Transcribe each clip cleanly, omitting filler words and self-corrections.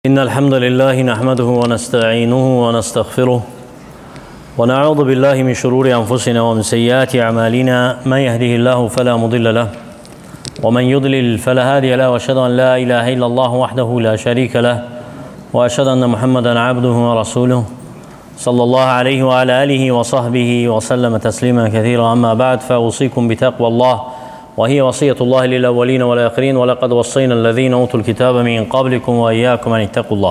إن الحمد لله نحمده ونستعينه ونستغفره ونعوذ بالله من شرور أنفسنا ومن سيئات أعمالنا من يهده الله فلا مضل له ومن يضلل فلا هادي له وأشهد أن لا إله إلا الله وحده لا شريك له وأشهد أن محمدا عبده ورسوله صلى الله عليه وعلى آله وصحبه وسلم تسليما كثيرا أما بعد فأوصيكم بتقوى الله وهي وصية الله للأولين والآخرين ولقد وصينا الذين أوتوا الكتاب من قبلكم وإياكم أن اتقوا الله.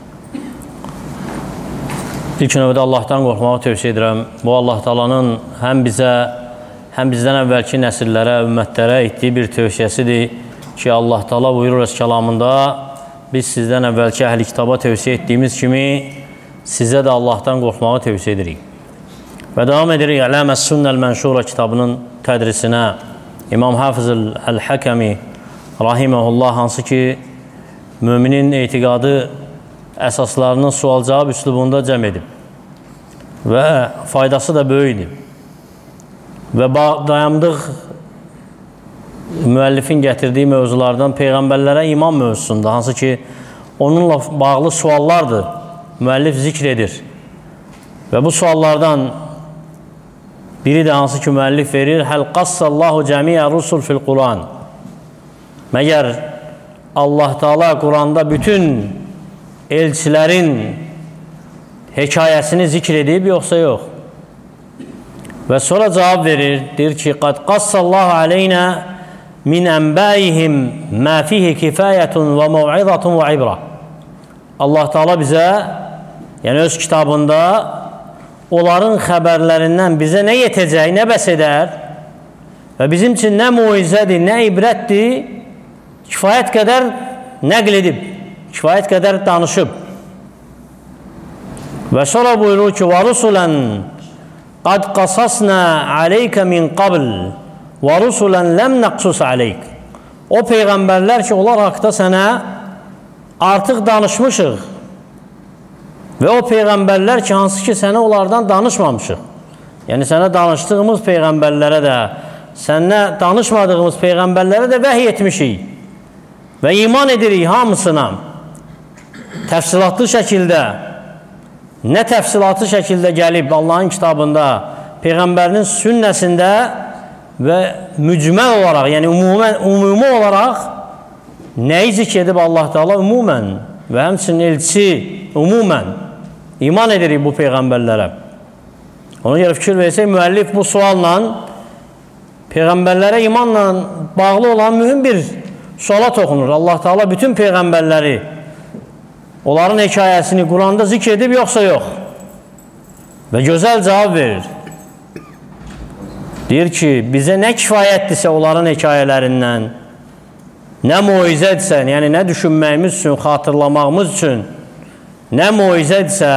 İlk növbədə Allahdan qorxmağı tövsiyə edirəm. Bu Allah Taala'nın həm bizə, həm bizdən əvvəlki nəsillərə, ümmətlərə etdiyi bir tövsiyəsidir ki, Allah Taala buyurur öz kəlamında, biz sizdən əvvəlki əhl-i kitaba tövsiyə etdiyimiz kimi sizə də Allahdan qorxmağı tövsiyə edirik. Və davam edirik Ələməs-Sünnəl Mənşura kitabının tədrisinə. İmam Hafız Əl-Həkəmi rahiməhullah hansı ki müminin etiqadı əsaslarının sual-cavab üslubunda cəm edib və faydası da böyükdür. Və dayandıq müəllifin gətirdiyi mövzulardan Peyğəmbərlərə iman mövzusunda, hansı ki onunla bağlı suallardır, müəllif zikr edir. Və bu suallardan biri də hansı ki müəllif verir, Həl qassallahu cəmiyə rusul fil Quran. Məgər Allah Taala Quranda bütün elçilərin hekayəsini zikr edib, yoxsa yox? Və sonra cavab verir, deyir ki, Qad qassallahu aleynə min ənbəyihim mə fihi kifayətun və məv'izatun və ibrə. Allah Taala bizə, yəni öz kitabında onların xəbərlərindən bizə nə yetəcək, nə bəs edər və bizim üçün nə muizədir, nə ibrətdir, kifayət qədər nəql edib, kifayət qədər danışıb. Və sonra buyurur ki, وَرُسُلًا قَدْ قَصَصْنَا عَلَيْكَ مِنْ قَبْلِ وَرُسُلًا لَمْ نَقْصُصْ عَلَيْكَ. O peyğəmbərlər ki, onlar haqda sənə artıq danışmışıq. Və o peyğəmbərlər ki, hansı ki, sənə onlardan danışmamışıq. Yəni, sənə danışdığımız peyğəmbərlərə də, sənə danışmadığımız peyğəmbərlərə də vəhiy etmişik. Və iman edirik hamısına. Təfsilatlı şəkildə, nə təfsilatlı şəkildə gəlib Allahın kitabında, peyğəmbərinin sünnəsində və mücməl olaraq, yəni ümumi olaraq nəyi zikr edib Allah Taala ümumən və həmçinin elçi ümumən iman edirik bu peyğəmbərlərə. Ona görə fikir versək, müəllif bu sualla peyğəmbərlərə imanla bağlı olan mühüm bir suala toxunur. Allah Taala bütün peyğəmbərləri, onların hekayəsini Quranda zikr edib, yoxsa yox? Və gözəl cavab verir. Deyir ki, bizə nə kifayətdirsə onların hekayələrindən, nə muizədirsə, yəni nə düşünməyimiz üçün, xatırlamağımız üçün, nə muizədirsə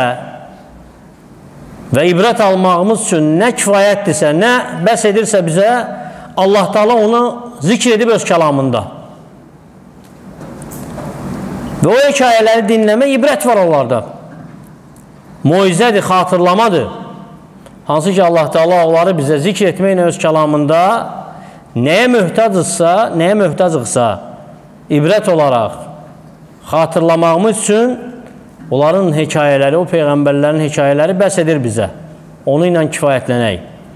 və ibrət almağımız üçün nə kifayətdirsə, nə bəs edirsə bizə, Allah Taala onu zikr edib öz kəlamında. Və o hekayələri dinləmə, ibrət var onlarda. Muizədir, xatırlamadır. Hansı ki Allah Taala onları bizə zikr etməklə öz kəlamında nəyə möhtacıqsa, ibrət olaraq xatırlamağımız üçün onların hekayələri, o peyğəmbərlərin hekayələri bəs edir bizə. Onu ilə kifayətlənək.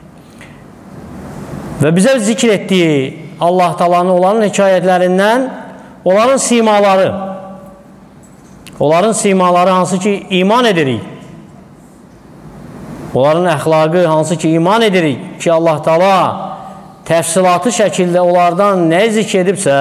Və bizə zikr etdiyi Allah Taala'nın onların hekayətlərindən onların simaları hansı ki iman edirik. Onların əxlaqı hansı ki iman edirik ki Allah Taala təfsilatı şəkildə onlardan nə zikr edibsə,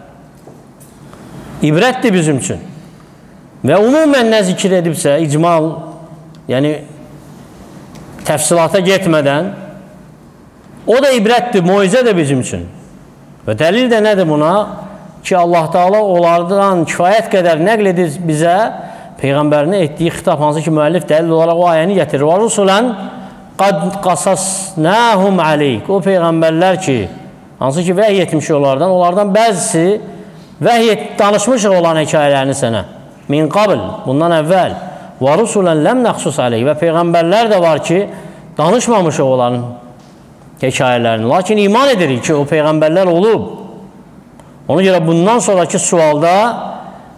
ibrətdir bizim üçün. Və ümumən nə zikr edibsə, icmal, yəni təfsilata getmədən, o da ibrətdir, muizədir bizim üçün. Və dəlil də nədir buna? Ki Allah Taala onlardan kifayət qədər nəql edir bizə, Peyğəmbərinə etdiyi xitab, hansı ki müəllif dəlil olaraq o ayəni gətirir. وَرُسُلًا قَدْ قَصَصْنَاهُمْ عَلَيْكَ. O peyğəmbərlər ki, hansı ki vəhiy etmişik onlardan bəzisi vəhiy danışmışıq olan hekayələrini sənə. Min qabl, bundan əvvəl. وَرُسُلًا لَمْ نَقْصُصْ عَلَيْكَ. Və peyğəmbərlər də var ki, danışmamışıq onların hekayələrini. Lakin iman edirik ki, o peyğəmbərlər olub. Ona görə bundan sonraki sualda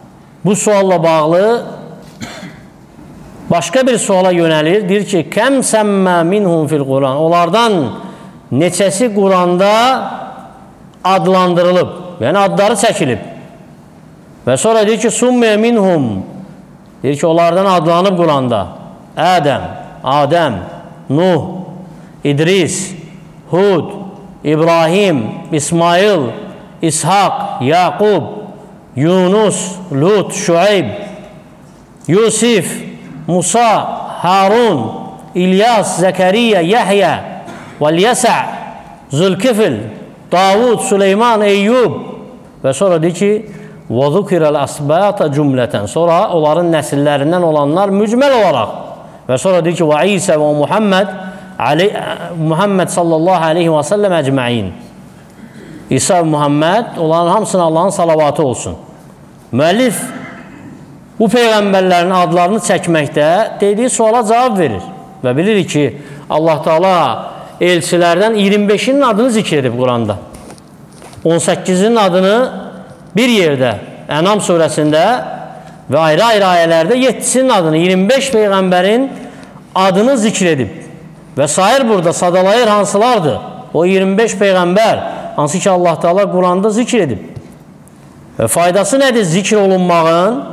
bu sualla bağlı başqa bir suala yönəlir. Deyir ki, kəm səmmə minhum fil Quran. Onlardan neçəsi Quranda adlandırılıb, yəni adları çəkilib. Və sonra deyir ki, summiyə minhum. Deyir ki, onlardan adlanıb Quranda. Adəm, Nuh, İdris, Hud, İbrahim, İsmail, İshak, Yaqub, Yunus, Lut, Şuayb, Yusif, Musa, Harun, İlyas, Zekeriya, Yahya, Vəl-Yəsə', Zülkifl, Davud, Süleyman, Eyyub. Və sonra deyir ki, وَذُكِرَ الْأَسْبَاطَ cümlətən. Sonra onların nəsillərindən olanlar mücməl olaraq. Və sonra deyir ki, وَعِيسَ və Muhammed sallallahu aleyhi və səlləm əcməin. İsa və Muhammed, onların hamısına Allahın salavatı olsun. Müəllif bu peyğəmbərlərin adlarını çəkməkdə dediyi suala cavab verir. Və bilirik ki, Allah Teala elçilərdən 25'inin adını zikr edib Quranda. 18'inin adını bir yerdə, Ənam surəsində və ayrı-ayrı ayələrdə 7'sinin adını, 25 peyğəmbərin adını zikr edib. Və sair burada sadalayır hansılardır? O 25 peyğəmbər, hansı ki Allah Teala Quranda zikr edib. Və faydası nədir zikr olunmağın?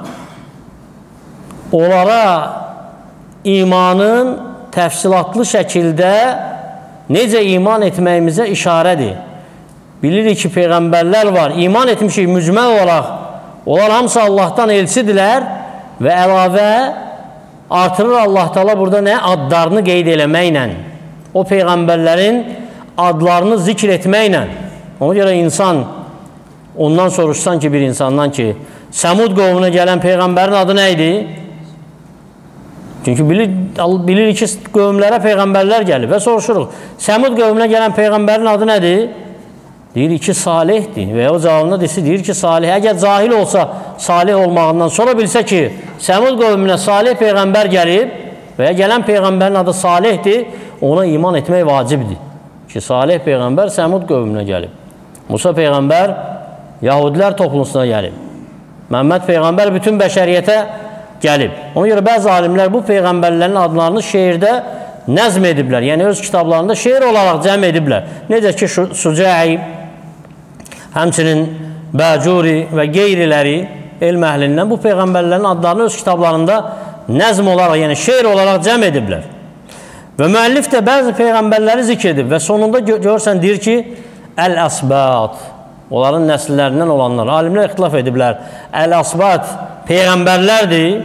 Onlara imanın təfsilatlı şəkildə necə iman etməyimizə işarədir. Bilirik ki, peyğəmbərlər var, iman etmişik mücməl olaraq. Onlar hamısı Allahdan elçidirlər və əlavə artırır Allah Teala burada nə? Adlarını qeyd eləməklə. O peyğəmbərlərin adlarını zikr etməklə. Ona görə insan, ondan soruşsan ki bir insandan ki, Səmud qovmuna gələn peyğəmbərin adı nə idi? Çünki bilir ki, qövmlərə peyğəmbərlər gəlir və soruşuruq. Səmud qövmünə gələn peyğəmbərin adı nədir? Deyir ki, Salihdir və ya o cavabında deyir ki, Salih. Əgər cahil olsa, Salih olmağından sonra bilsə ki, Səmud qövmünə Salih peyğəmbər gəlib və ya gələn peyğəmbərin adı Salihdir, ona iman etmək vacibdir. Ki, Salih peyğəmbər Səmud qövmünə gəlib. Musa peyğəmbər Yahudilər toplumuna gəlib. Məhəmməd peyğəmbər bütün bəşəriyyətə gəlib. Ona görə bəzi alimlər bu peyğəmbərlərin adlarını şeirdə nəzm ediblər. Yəni öz kitablarında şeir olaraq cəm ediblər. Necə ki, Sucai, həmçinin Bəcuri və qeyriləri elm əhlindən bu peyğəmbərlərin adlarını öz kitablarında nəzm olaraq, yəni şeir olaraq cəm ediblər. Və müəllif də bəzi peyğəmbərləri zikr edib və sonunda görürsən deyir ki, Əl-Əsbat, onların nəsillərindən olanlar. Alimlər ixtilaf ediblər. Əl-Əsbat peyğəmbərlərdir,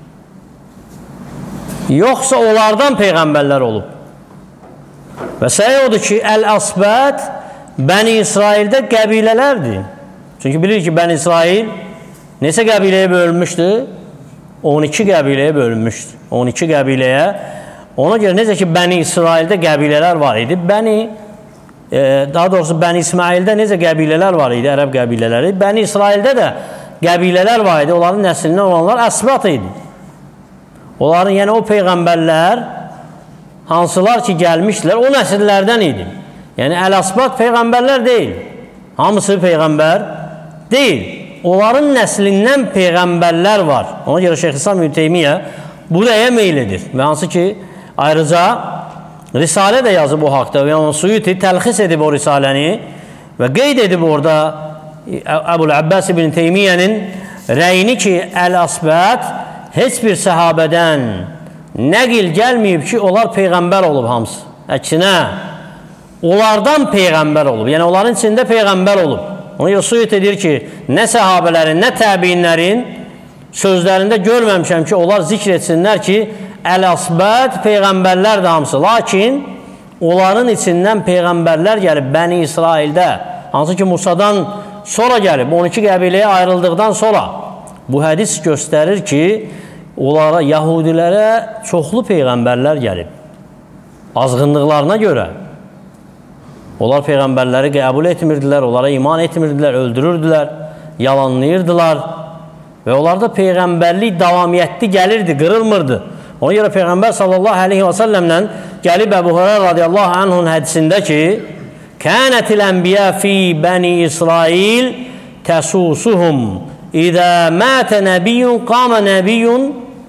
yoxsa onlardan peyğəmbərlər olub. Və səhi odur ki, Əl-Əsbat Bəni İsraildə qəbilələrdir. Çünki bilir ki, Bəni İsrail neçə qəbiləyə bölünmüşdü? 12 qəbiləyə bölünmüşdü. 12 qəbiləyə. Ona görə necə ki, Bəni İsraildə qəbilələr var idi. Daha doğrusu Bəni İsmaildə necə qəbilələr var idi, ərəb qəbilələri. Bəni İsraildə də qəbilələr var idi. Onların nəslindən olanlar Əsbat idi. Onların, yəni o peyğəmbərlər hansılar ki gəlmişdilər, o nəsillərdən idi. Yəni Əl-Əsbat peyğəmbərlər deyil. Hamısı peyğəmbər deyil. Onların nəslindən peyğəmbərlər var. Ona görə Şeyx İslam İbn Teymiyyə buraya meyl edir. Və hansı ki ayrıca Risalə də yazıb o haqda və Suyuti təlxis edib o Risaləni və qeyd edib orada Əbu'l-Abbas İbn Teymiyyənin rəyini ki, Əl-Əsbat heç bir səhabədən nəqil gəlməyib ki, onlar peyğəmbər olub hamısı. Əksinə, onlardan peyğəmbər olub. Yəni, onların içində peyğəmbər olub. Ona görə Suyut edir ki, nə səhabələrin, nə təbiinlərin sözlərində görməmişəm ki, onlar zikr etsinlər ki, Əl-Əsbat peyğəmbərlər də hamısı. Lakin, onların içindən peyğəmbərlər gəlib Bəni İsraildə, hansı ki, Musadan sonra gəlib, 12 qəbiləyə ayrıldıqdan sonra. Bu hədis göstərir ki, onlara, Yahudilərə çoxlu peyğəmbərlər gəlib. Azğınlıqlarına görə. Onlar peyğəmbərləri qəbul etmirdilər, onlara iman etmirdilər, öldürürdülər, yalanlayırdılar. Və onlarda peyğəmbərlik davamiyyətli gəlirdi, qırılmırdı. Ona görə Peyğəmbər sallallahu aleyhi və səlləmlə gəlib Əbu Hurayra radiyallahu anhun hədisində ki, Kənətil ənbiyə fi bəni İsrail təsusuhum İzə mətə nəbiyyun qamə nəbiyyun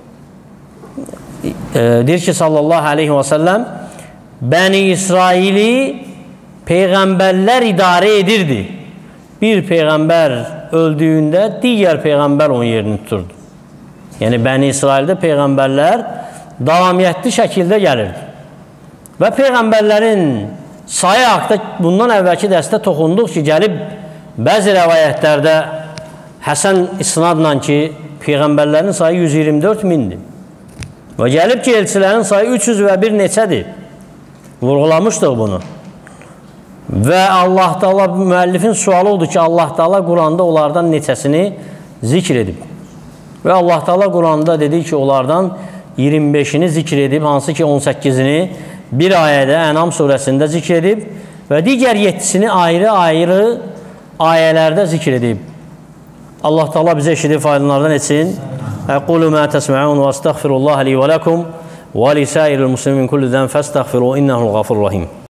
deyir ki, sallallahu aleyhi və səlləm, Bəni İsraili peyğəmbərlər idarə edirdi. Bir peyğəmbər öldüyündə digər peyğəmbər onun yerini tuturdu. Yəni, Bəni İsraildə peyğəmbərlər davamiyyətli şəkildə gəlirdi. Və peyğəmbərlərin sayı haqda bundan əvvəlki dərsdə toxunduq ki, gəlib bəzi rəvayətlərdə Həsən isnadla ki, peyğəmbərlərin sayı 124 mindir. Və gəlib ki, elçilərin sayı 301 neçədir. Vurğulamışdıq bunu. Və Allah Taala, müəllifin sualı odur ki, Allah Taala Quranda onlardan neçəsini zikr edib. Və Allah Taala Quranda dedi ki, onlardan 25-ini zikr edib, hansı ki 18-ini bir ayədə Ənam surəsində zikr edib və digər 7-sini ayrı-ayrı ayələrdə zikr edib. Allah Taala bizə eşidib faydalardan etsin. Əqulu mə təsmə'un və əstəğfirullaha li və ləkum və li sairil muslimin kulli zən fəstəğfiru innəhul ğafurur rahim.